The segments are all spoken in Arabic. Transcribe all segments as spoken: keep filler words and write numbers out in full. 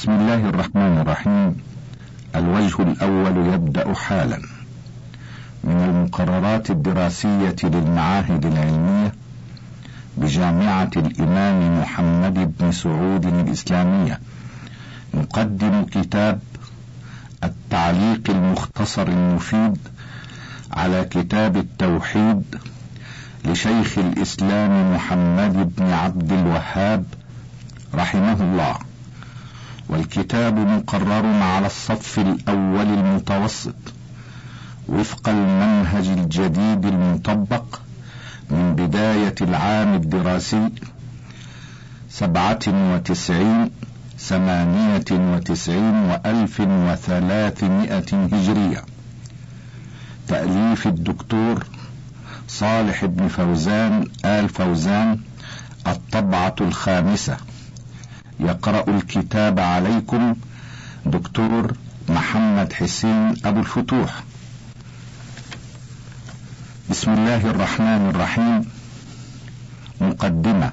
بسم الله الرحمن الرحيم. الوجه الأول يبدأ حالا. من المقررات الدراسية للمعاهد العلمية بجامعة الإمام محمد بن سعود الإسلامية نقدم كتاب التعليق المختصر المفيد على كتاب التوحيد لشيخ الإسلام محمد بن عبد الوهاب رحمه الله، والكتاب مقرر على الصف الأول المتوسط وفق المنهج الجديد المطبق من بداية العام الدراسي سبعة وتسعين ثمانية وتسعين وألف وثلاثمائة هجرية، تأليف الدكتور صالح بن فوزان آل فوزان، الطبعة الخامسة. يقرأ الكتاب عليكم دكتور محمد حسين أبو الفتوح. بسم الله الرحمن الرحيم. مقدمة.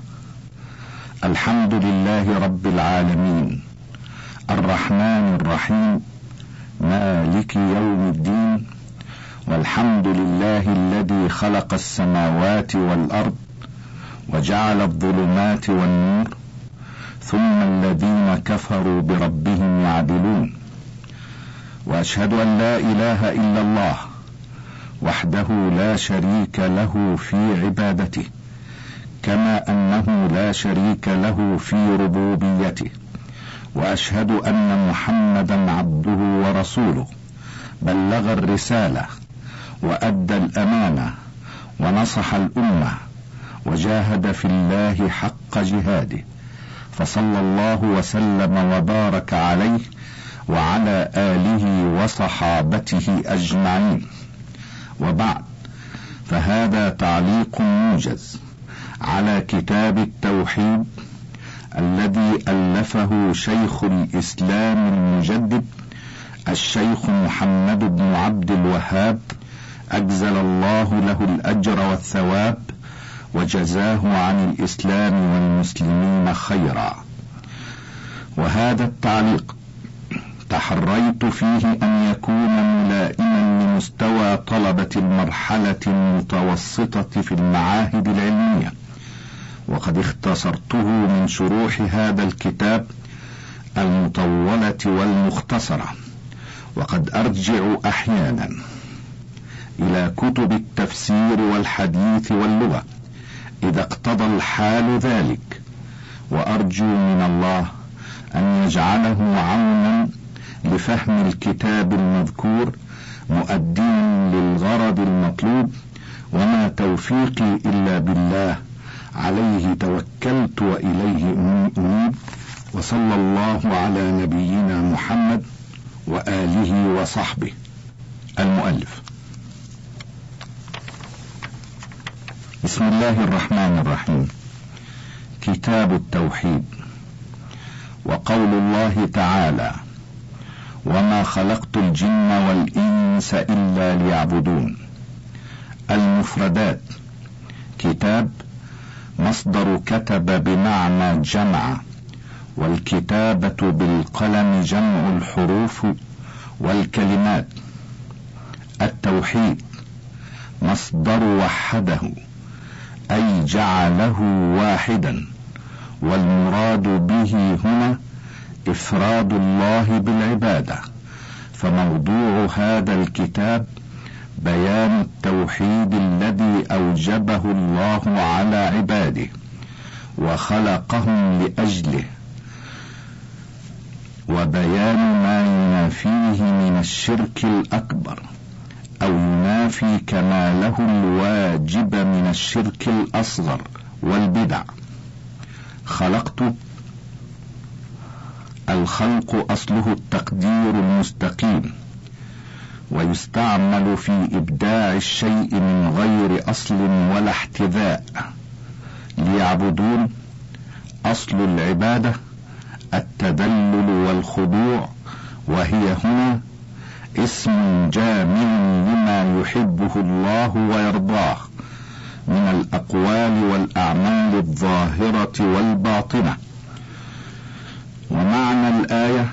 الحمد لله رب العالمين الرحمن الرحيم مالك يوم الدين، والحمد لله الذي خلق السماوات والأرض وجعل الظلمات والنور، ثم الذين كفروا بربهم يعدلون. وأشهد أن لا إله إلا الله وحده لا شريك له في عبادته، كما أنه لا شريك له في ربوبيته. وأشهد أن محمدا عبده ورسوله، بلغ الرسالة وأدى الأمانة ونصح الأمة وجاهد في الله حق جهاده، فصلى الله وسلم وبارك عليه وعلى آله وصحابته أجمعين. وبعد، فهذا تعليق موجز على كتاب التوحيد الذي ألفه شيخ الإسلام المجدد الشيخ محمد بن عبد الوهاب، أجزل الله له الأجر والثواب وجزاه عن الإسلام والمسلمين خيرا. وهذا التعليق تحريت فيه أن يكون ملائما لمستوى طلبة المرحلة المتوسطة في المعاهد العلمية، وقد اختصرته من شروح هذا الكتاب المطولة والمختصرة. وقد أرجع أحيانا إلى كتب التفسير والحديث واللغة إذا اقتضى الحال ذلك، وأرجو من الله أن يجعله عونا لفهم الكتاب المذكور مؤديا للغرض المطلوب. وما توفيقي إلا بالله، عليه توكلت وإليه أنيب. وصلى الله على نبينا محمد وآله وصحبه. المؤلف. بسم الله الرحمن الرحيم. كتاب التوحيد. وقول الله تعالى: وما خلقت الجن والإنس إلا ليعبدون. المفردات: كتاب مصدر كتب بمعنى جمع، والكتابة بالقلم جمع الحروف والكلمات. التوحيد مصدر وحده أي جعله واحدا، والمراد به هنا إفراد الله بالعبادة. فموضوع هذا الكتاب بيان التوحيد الذي أوجبه الله على عباده وخلقهم لأجله، وبيان ما ينافيه من الشرك الأكبر أو ينافي كماله الواجب من الشرك الأصغر والبدع. خلقت، الخلق أصله التقدير المستقيم، ويستعمل في إبداع الشيء من غير أصل ولا احتذاء. ليعبدون، أصل العبادة التذلل والخضوع، وهي هنا اسم جامع لما يحبه الله ويرضاه من الأقوال والأعمال الظاهرة والباطنة. ومعنى الآية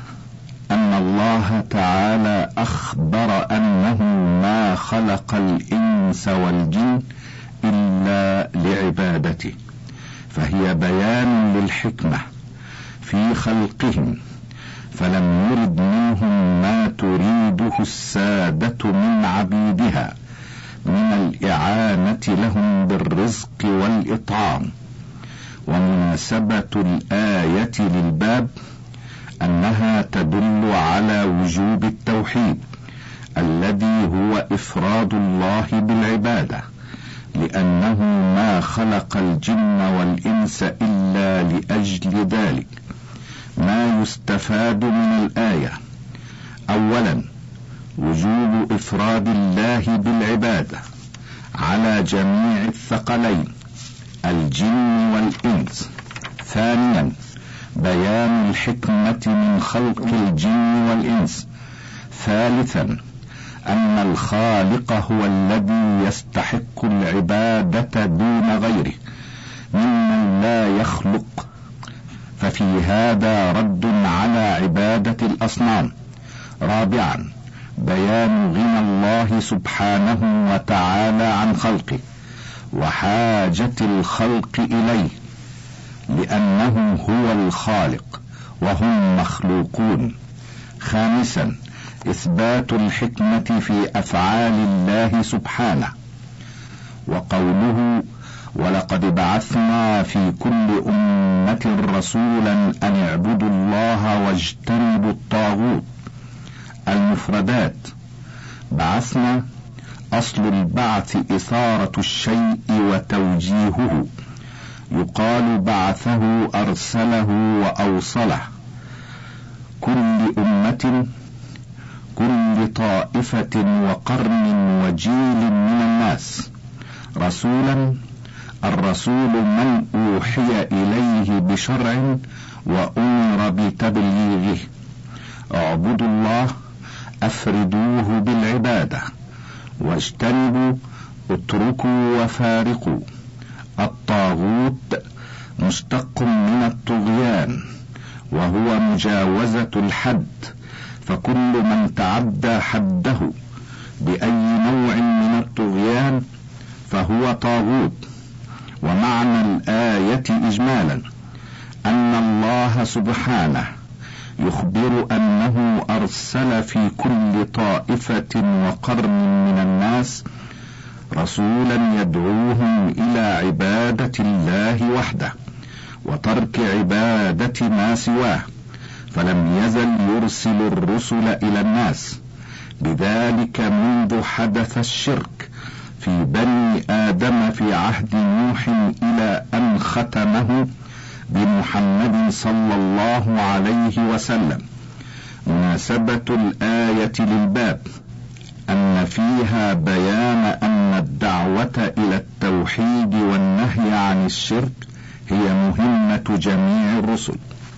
أخبر أنه ما خلق الإنس والجن إلا لعبادته، فهي بيان للحكمة في خلقهم، فلم يرد منهم ما تريده السادة من عبيدها من الإعانة لهم بالرزق والإطعام. ومناسبة الآية للباب أنها تدل على وجوب التوحيد الذي هو إفراد الله بالعبادة، لأنه ما خلق الجن والإنس إلا لأجل ذلك. ما يستفاد من الآية: أولا، وجوب إفراد الله بالعبادة على جميع الثقلين الجن والإنس. ثانيا، بيان الحكمة من خلق الجن والإنس. ثالثا، أن الخالق هو الذي يستحق العبادة دون غيره ممن لا يخلق، ففي هذا رد على عبادة الأصنام. رابعا، بيان غنى الله سبحانه وتعالى عن خلقه وحاجة الخلق إليه، لأنه هو الخالق وهم مخلوقون. خامسا، إثبات الحكمة في أفعال الله سبحانه، وقوله: ولقد بعثنا في كل أمة رسولا أن اعبدوا الله واجتنبوا الطاغوت. المفردات: بعثنا، أصل البعث إثارة الشيء وتوجيهه، يقال بعثه أرسله وأوصله. كل أمة، كل طائفة وقرن وجيل من الناس. رسولا، الرسول من أوحي إليه بشرع وأمر بتبليغه. اعبدوا الله، أفردوه بالعبادة. واجتنبوا، اتركوا وفارقوا. الطاغوت مشتق من الطغيان، وهو مجاوزة الحد، فكل من تعدى حده بأي نوع من الطغيان فهو طاغوت. ومعنى الآية إجمالا أن الله سبحانه يخبر أنه أرسل في كل طائفة وقرن من الناس رسولا يدعوهم إلى عبادة الله وحده وترك عبادة ما سواه، فلم يزل يرسل الرسل إلى الناس، بذلك منذ حدث الشرك في بني آدم في عهد نوح إلى أن ختمه بمحمد صلى الله عليه وسلم. مناسبة الآية للباب أن فيها بيان أن الدعوة إلى التوحيد والنهي عن الشرك هي مهمة جميع الرسل.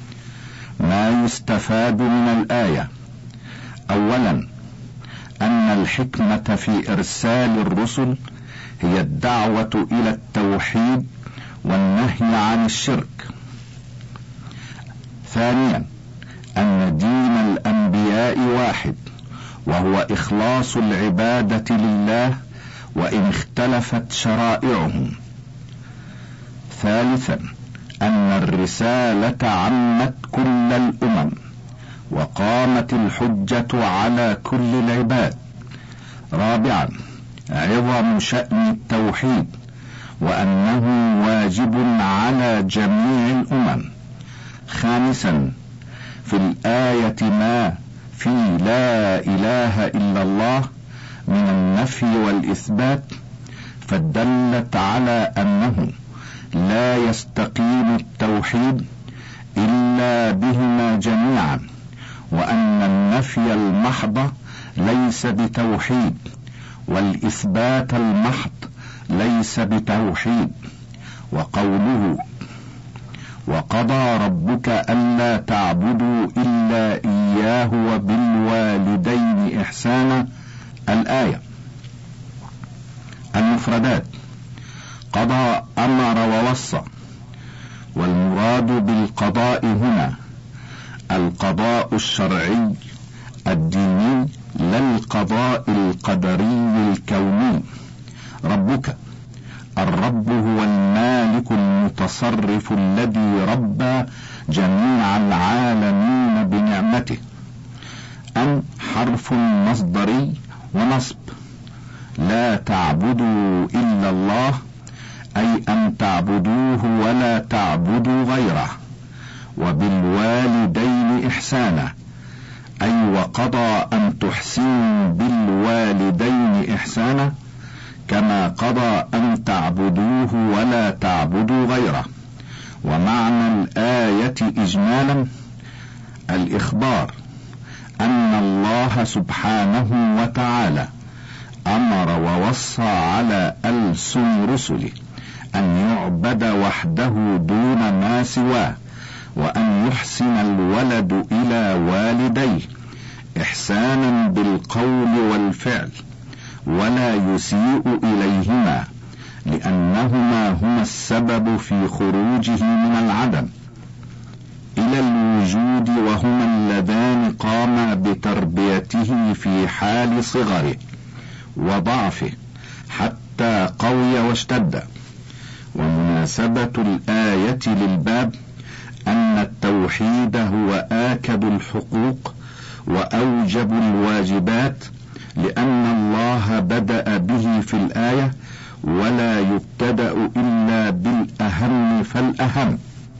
ما يستفاد من الآية: أولا، أن الحكمة في إرسال الرسل هي الدعوة إلى التوحيد والنهي عن الشرك. ثانيا، أن دين الأنبياء واحد، وهو إخلاص العبادة لله وإن اختلفت شرائعهم. ثالثا، أن الرسالة عمت كل الأمم وقامت الحجة على كل العباد. رابعا، عظم شأن التوحيد وأنه واجب على جميع الأمم. خامسا، في الآية ما في لا إله إلا الله من النفي والإثبات، فدلت على أنه لا يستقيم التوحيد إلا بهما جميعا، وأن النفي المحض ليس بتوحيد والإثبات المحض ليس بتوحيد. وقوله: وقضى ربك ألا تعبدوا إلا إياه وبالوالدين إحسانا. الآية. المفردات: قضى أمر ووصى، والمراد بالقضاء هنا القضاء الشرعي الديني لا القضاء القدري الكوني. ربك الرب هو المالك المتصرف الذي ربى جميع العالمين بنعمته. أن حرف مصدري ونصب. لا تعبدوا إلا الله أي أن تعبدوه ولا تعبدوا غيره. وبالوالدين إحسانا أي وقضى أن تحسنوا بالوالدين إحسانا كما قضى أن تعبدوه ولا تعبدوا غيره. ومعنى الآية إجمالا الإخبار أن الله سبحانه وتعالى أمر ووصى على ألسن رسله أن يعبد وحده دون ما سواه، وأن يحسن الولد إلى والديه إحسانا بالقول والفعل ولا يسيء إليهما، لأنهما هما السبب في خروجه من العدم إلى الوجود، وهما اللذان قاما بتربيته في حال صغره وضعفه حتى قوي واشتد. ومناسبة الآية للباب أن التوحيد هو آكد الحقوق وأوجب الواجبات، لأن الله بدأ به في الآية ولا يبتدأ إلا بالأهم فالأهم.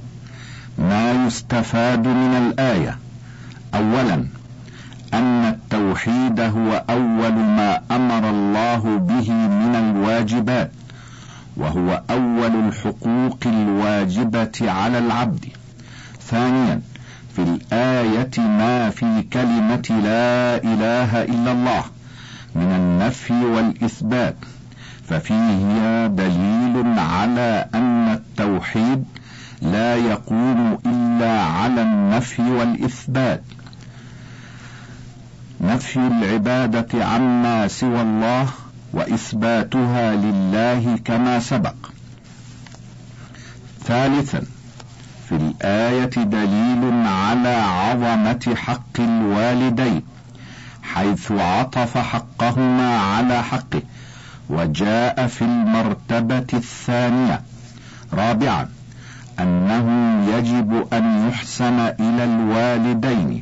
ما يستفاد من الآية: أولا أن التوحيد هو أول ما أمر الله به من الواجبات، وهو أول الحقوق الواجبة على العبد. ثانيا في الآية ما في كلمة لا إله إلا الله من النفي والإثبات، ففيه دليل على أن التوحيد لا يقوم إلا على النفي والإثبات، نفي العبادة عما سوى الله وإثباتها لله كما سبق. ثالثا في الآية دليل على عظمة حق الوالدين، حيث عطف حقهما على حقه وجاء في المرتبة الثانية. رابعا أنه يجب أن يحسن إلى الوالدين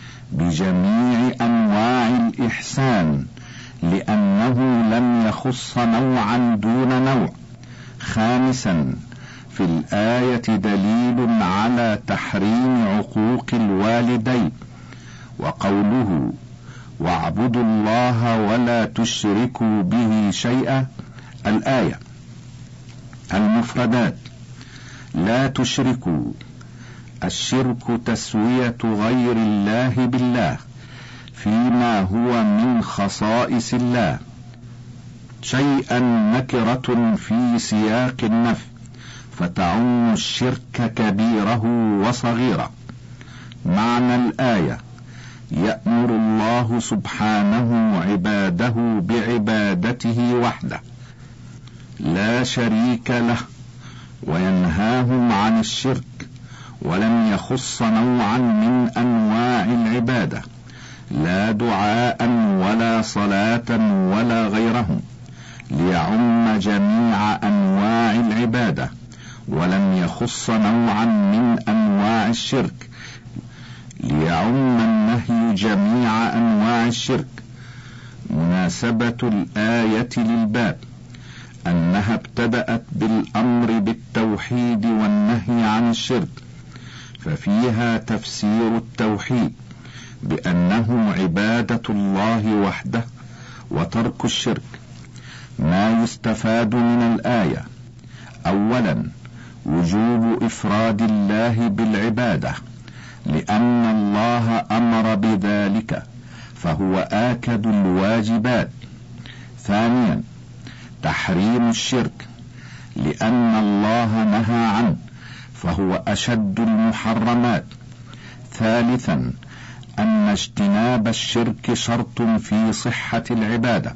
بجميع أنواع الإحسان، لأنه لم يخص نوعا دون نوع. خامسا في الآية دليل على تحريم عقوق الوالدين، وقوله واعبدوا الله ولا تشركوا به شيئا. الآية المفردات: لا تشركوا، الشرك تسوية غير الله بالله فيما هو من خصائص الله، شيئا نكرة في سياق النفي فتعم الشرك كبيره وصغيره. معنى الآية: يأمر الله سبحانه عباده بعبادته وحده لا شريك له، وينهاهم عن الشرك، ولم يخص نوعا من أنواع العبادة، لا دعاء ولا صلاة ولا غيرهم، ليعم جميع أنواع العبادة، ولم يخص نوعا من أنواع الشرك، ليعم النهي جميع أنواع الشرك. مناسبة الآية للباب أنها ابتدأت بالأمر بالتوحيد والنهي عن الشرك، ففيها تفسير التوحيد بأنه عبادة الله وحده وترك الشرك. ما يستفاد من الآية: أولا وجوب إفراد الله بالعبادة، لأن الله أمر بذلك فهو آكد الواجبات. ثانيا تحريم الشرك، لأن الله نهى عنه فهو أشد المحرمات. ثالثا أن اجتناب الشرك شرط في صحة العبادة،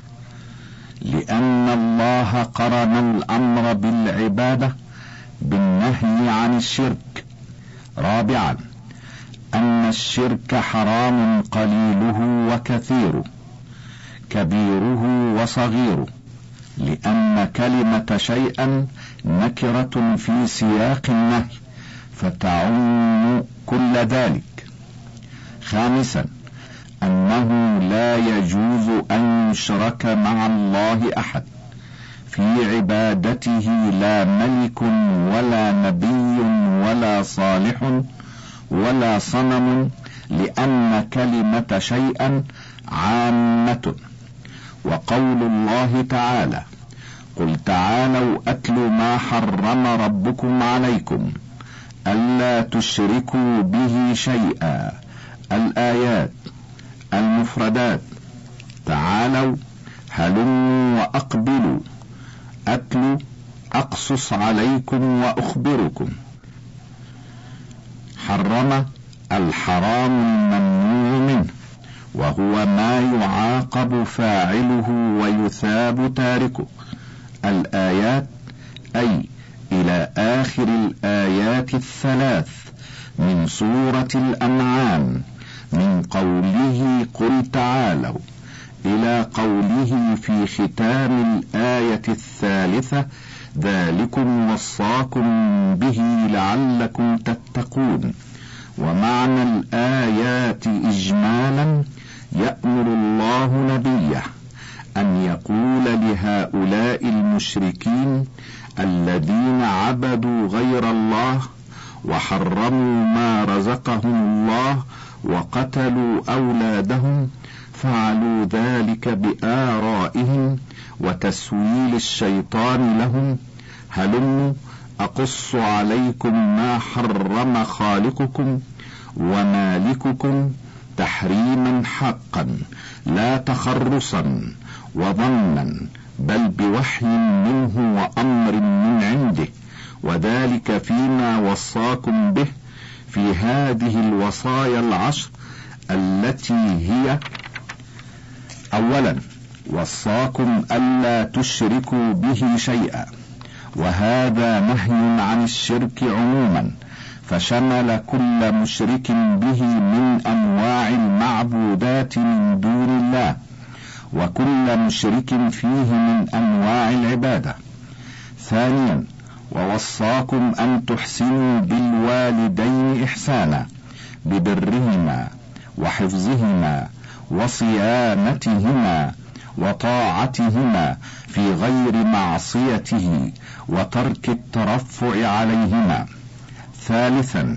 لأن الله قرن الأمر بالعبادة بالنهي عن الشرك. رابعا أن الشرك حرام قليله وكثيره، كبيره وصغيره، لأن كلمة شيئا نكرة في سياق النهي فتعم كل ذلك. خامسا أنه لا يجوز أن يشرك مع الله أحد في عبادته، لا ملك ولا نبي ولا صالح ولا صنم، لأن كلمة شيئا عامة. وقول الله تعالى: قل تعالوا أتل ما حرم ربكم عليكم ألا تشركوا به شيئا. الآيات المفردات: تعالوا، هلموا وأقبلوا، أتلوا، أقصص عليكم وأخبركم. حرم الحرام الممنوع منه، وهو ما يعاقب فاعله ويثاب تاركه. الآيات أي إلى آخر الآيات الثلاث من سورة الأنعام، من قوله قل تعالوا إلى قوله في ختام الآية الثالثة: ذلكم وصاكم به لعلكم تتقون. ومعنى الآيات إجمالا: يأمر الله نبيه أن يقول لهؤلاء المشركين الذين عبدوا غير الله وحرموا ما رزقهم الله وقتلوا أولادهم، فعلوا ذلك بآرائهم وتسويل الشيطان لهم: هلموا أقص عليكم ما حرم خالقكم ومالككم تحريما حقا، لا تخرصا وظنا، بل بوحي منه وأمر من عنده، وذلك فيما وصاكم به في هذه الوصايا العشر، التي هي: أولا وصاكم ألا تشركوا به شيئا، وهذا نهي عن الشرك عموما، فشمل كل مشرك به من أنواع المعبودات من دون الله، وكل مشرك فيه من أنواع العبادة. ثانيا ووصاكم أن تحسنوا بالوالدين إحسانا، ببرهما وحفظهما وصيانتهما وطاعتهما في غير معصيته وترك الترفع عليهما. ثالثا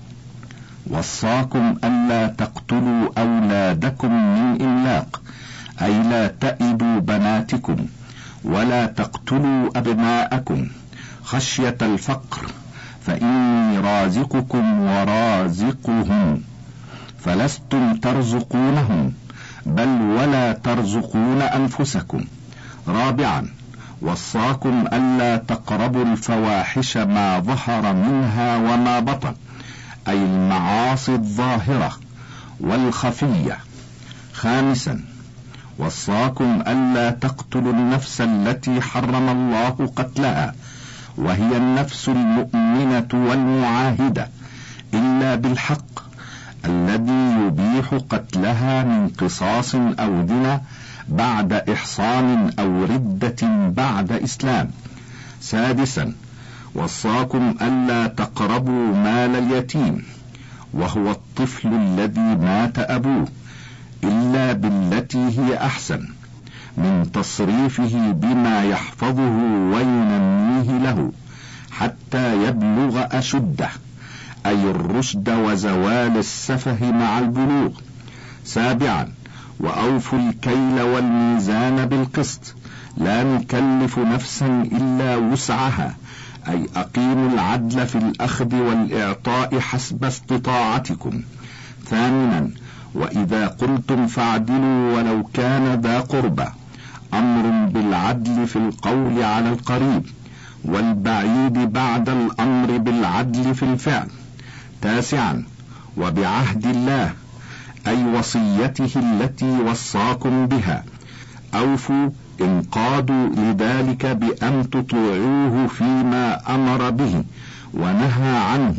وصاكم ألا تقتلوا أولادكم من إملاق، أي لا تئدوا بناتكم، ولا تقتلوا أبناءكم خشية الفقر، فإني رازقكم ورازقهم، فلستم ترزقونهم، بل ولا ترزقون أنفسكم. رابعا وصاكم ألا تقربوا الفواحش ما ظهر منها وما بطن، أي المعاصي الظاهرة والخفية. خامسا وصاكم ألا تقتلوا النفس التي حرم الله قتلها، وهي النفس المؤمنة والمعاهدة، إلا بالحق الذي يبيح قتلها من قصاص أو دنة بعد إحصان أو ردة بعد إسلام. سادسا وصاكم ألا تقربوا مال اليتيم، وهو الطفل الذي مات أبوه، إلا بالتي هي أحسن، من تصريفه بما يحفظه وينميه له حتى يبلغ أشده، أي الرشد وزوال السفه مع البلوغ. سابعا وأوفوا الكيل والميزان بالقسط، لا نكلف نفسا إلا وسعها، أي أقيموا العدل في الأخذ والإعطاء حسب استطاعتكم. ثامنا وإذا قلتم فاعدلوا ولو كان ذا قربى، أمر بالعدل في القول على القريب، والبعيد بعد الأمر بالعدل في الفعل. تاسعا وبعهد الله، أي وصيته التي وصاكم بها، أوفوا انقادوا لذلك بأن تطيعوه فيما أمر به ونهى عنه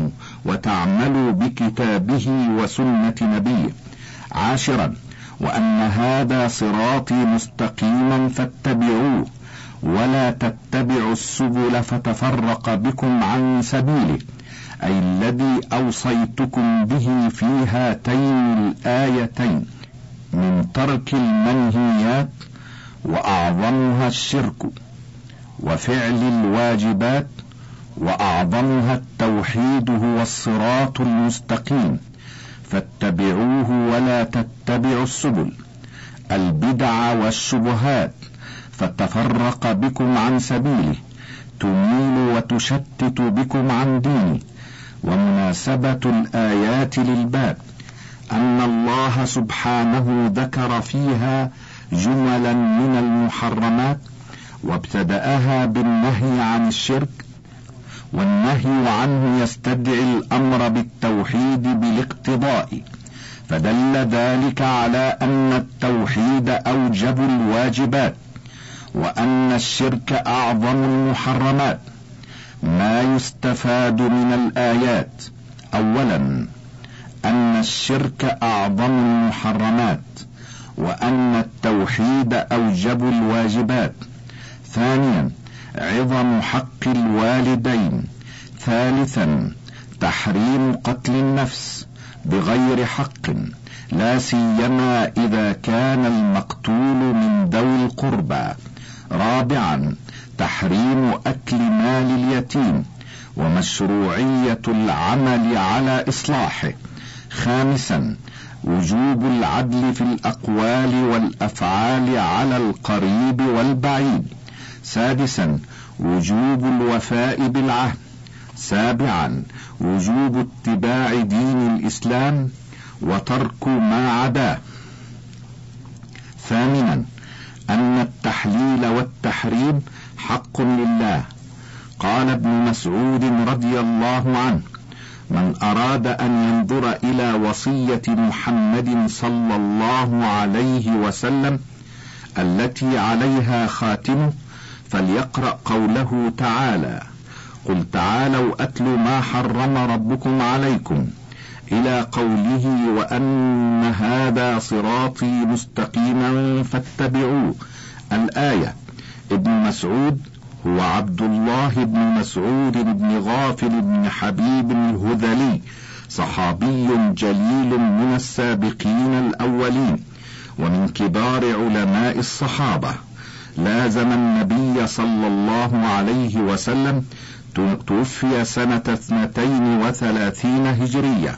وتعملوا بكتابه وسنة نبيه. عاشرا، وأن هذا صراطي مستقيما فاتبعوه ولا تتبعوا السبل فتفرق بكم عن سبيله، أي الذي أوصيتكم به في هاتين الآيتين من ترك المنهيات وأعظمها الشرك، وفعل الواجبات وأعظمها التوحيد هو الصراط المستقيم، فاتبعوه ولا تتبعوا السبل البدع والشبهات فتفرق بكم عن سبيله، تميل وتشتت بكم عن دينه. ومناسبة الآيات للباب أن الله سبحانه ذكر فيها جملا من المحرمات، وابتدأها بالنهي عن الشرك، والنهي عنه يستدعي الأمر بالتوحيد بالاقتضاء، فدل ذلك على أن التوحيد أوجب الواجبات، وأن الشرك أعظم المحرمات. ما يستفاد من الآيات: أولا، أن الشرك أعظم المحرمات، وأن التوحيد أوجب الواجبات. ثانيا، عظم حق الوالدين. ثالثا، تحريم قتل النفس بغير حق، لا سيما إذا كان المقتول من ذوي القربى. رابعا، تحريم أكل مال اليتيم ومشروعية العمل على إصلاحه. خامسا، وجوب العدل في الأقوال والأفعال على القريب والبعيد. سادسا، وجوب الوفاء بالعهد. سابعا، وجوب اتباع دين الإسلام وترك ما عداه. ثامنا، أن التحليل والتحريم حق لله. قال ابن مسعود رضي الله عنه: من أراد أن ينظر إلى وصية محمد صلى الله عليه وسلم التي عليها خاتمه فليقرأ قوله تعالى: قل تعالوا أتل ما حرم ربكم عليكم، إلى قوله: وأن هذا صراطي مستقيما فاتبعوه، الآية. ابن مسعود هو عبد الله بن مسعود بن غافل بن حبيب الهذلي، صحابي جليل من السابقين الأولين ومن كبار علماء الصحابة، لازم النبي صلى الله عليه وسلم، توفي سنة اثنتين وثلاثين هجرية.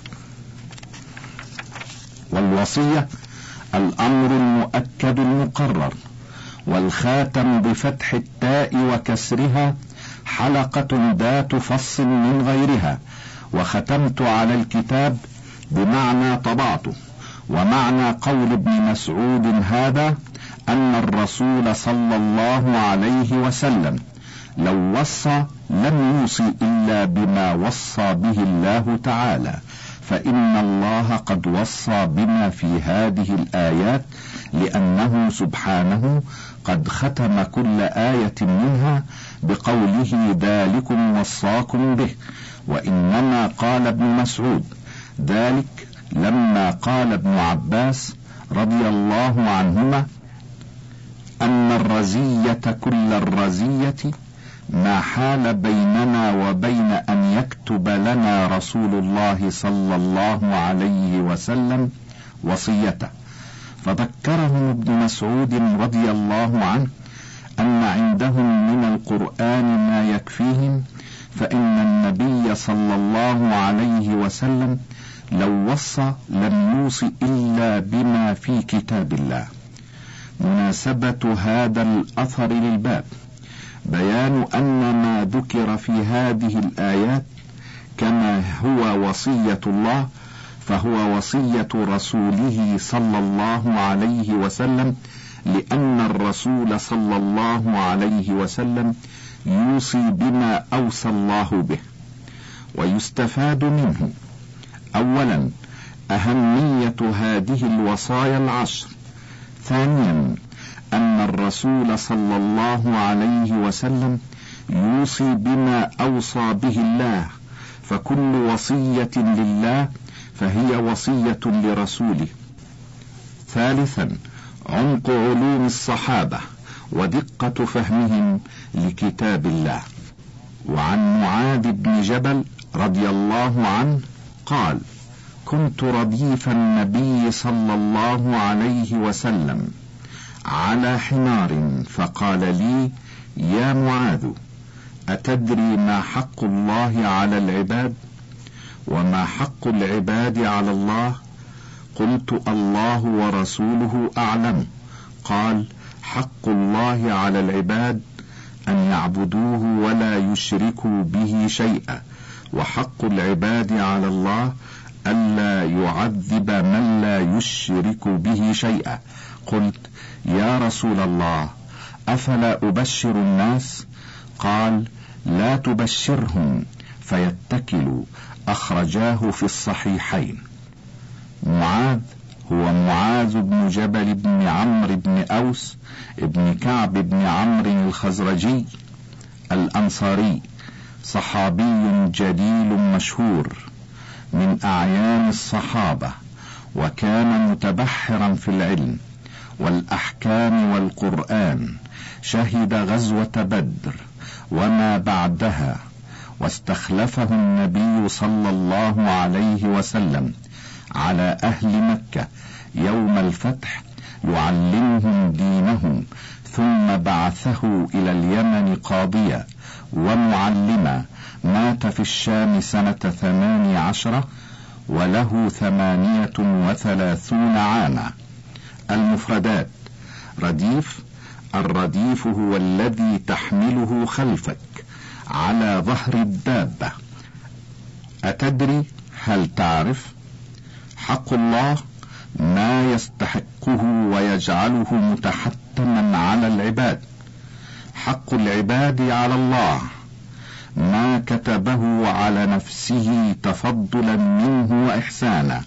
والوصية الأمر المؤكد المقرر، والخاتم بفتح التاء وكسرها حلقة ذات فص من غيرها، وختمت على الكتاب بمعنى طبعته. ومعنى قول ابن مسعود هذا أن الرسول صلى الله عليه وسلم لو وصى لم يوصي إلا بما وصى به الله تعالى، فإن الله قد وصى بما في هذه الآيات، لأنه سبحانه قد ختم كل آية منها بقوله: ذلكم وصاكم به. وإنما قال ابن مسعود ذلك لما قال ابن عباس رضي الله عنهما: أن الرزية كل الرزية ما حال بيننا وبين أن يكتب لنا رسول الله صلى الله عليه وسلم وصيته. فذكرهم ابن مسعود رضي الله عنه أن عندهم من القرآن ما يكفيهم، فإن النبي صلى الله عليه وسلم لو وصى لم يوص إلا بما في كتاب الله. مناسبة هذا الأثر للباب بيان أن ما ذكر في هذه الآيات كما هو وصية الله فهو وصية رسوله صلى الله عليه وسلم، لأن الرسول صلى الله عليه وسلم يوصي بما أوصى الله به. ويستفاد منه: أولا، أهمية هذه الوصايا العشر. ثانيا، أن الرسول صلى الله عليه وسلم يوصي بما أوصى به الله، فكل وصية لله فهي وصية لرسوله. ثالثا، عمق علوم الصحابة ودقة فهمهم لكتاب الله. وعن معاذ بن جبل رضي الله عنه قال: كنت رديف النبي صلى الله عليه وسلم على حمار، فقال لي: يا معاذ، أتدري ما حق الله على العباد؟ وما حق العباد على الله؟ قلت: الله ورسوله أعلم. قال: حق الله على العباد أن يعبدوه ولا يشركوا به شيئا، وحق العباد على الله ألا يعذب من لا يشرك به شيئا. قلت: يا رسول الله، أفلا أبشر الناس؟ قال: لا تبشرهم فيتكلوا. أخرجاه في الصحيحين. معاذ هو معاذ بن جبل بن عمرو بن أوس بن كعب بن عمرو الخزرجي الأنصاري، صحابي جليل مشهور من أعيان الصحابة، وكان متبحرا في العلم والأحكام والقرآن. شهد غزوة بدر وما بعدها، واستخلفه النبي صلى الله عليه وسلم على أهل مكة يوم الفتح يعلمهم دينهم، ثم بعثه إلى اليمن قاضيا ومعلما. مات في الشام سنة ثمان عشرة وله ثمانية وثلاثون عاما. المفردات: رديف: الرديف هو الذي تحمله خلفك على ظهر الدابة. أتدري؟ هل تعرف؟ حق الله: ما يستحقه ويجعله متحتما على العباد. حق العباد على الله: ما كتبه على نفسه تفضلا منه وإحسانا.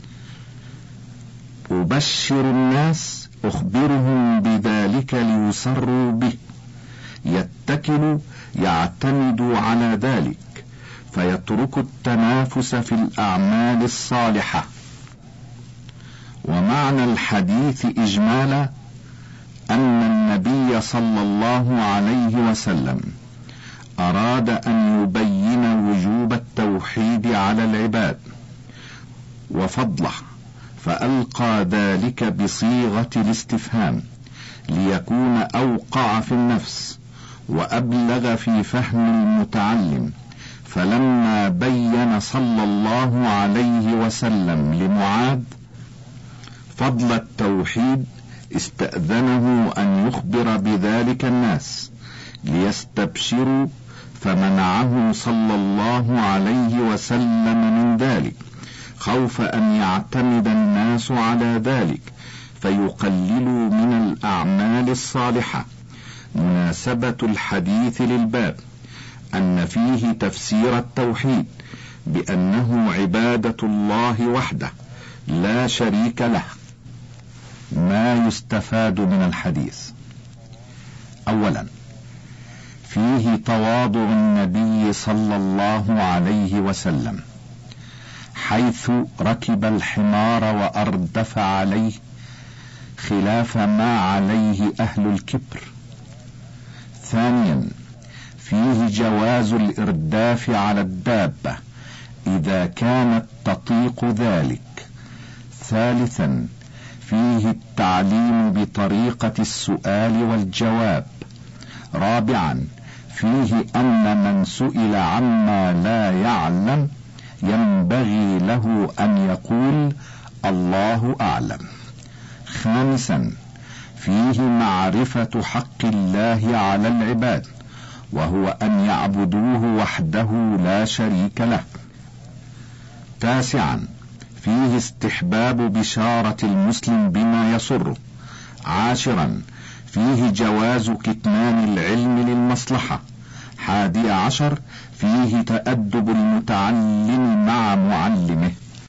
أبشر الناس: أخبرهم بذلك ليسروا به. يتكل: يعتمد على ذلك، فيترك التنافس في الأعمال الصالحة. ومعنى الحديث إجمالا أن النبي صلى الله عليه وسلم أراد أن يبين وجوب التوحيد على العباد وفضله، فألقى ذلك بصيغة الاستفهام ليكون أوقع في النفس وأبلغ في فهم المتعلم. فلما بين صلى الله عليه وسلم لمعاذ فضل التوحيد استأذنه أن يخبر بذلك الناس ليستبشروا، فمنعه صلى الله عليه وسلم من ذلك خوف أن يعتمد الناس على ذلك فيقللوا من الأعمال الصالحة. مناسبة الحديث للباب أن فيه تفسير التوحيد بأنه عبادة الله وحده لا شريك له. ما يستفاد من الحديث: أولا، فيه تواضع النبي صلى الله عليه وسلم، حيث ركب الحمار وأردف عليه خلاف ما عليه أهل الكبر. ثانيا، فيه جواز الإرداف على الدابة إذا كانت تطيق ذلك. ثالثا، فيه التعليم بطريقة السؤال والجواب. رابعا، فيه أن من سئل عما لا يعلم ينبغي له أن يقول الله أعلم. خامسا، فيه معرفة حق الله على العباد، وهو أن يعبدوه وحده لا شريك له. تاسعا، فيه استحباب بشارة المسلم بما يسره. عاشرا، فيه جواز كتمان العلم للمصلحة. حادي عشر، فيه تأدب المتعلم مع معلمه.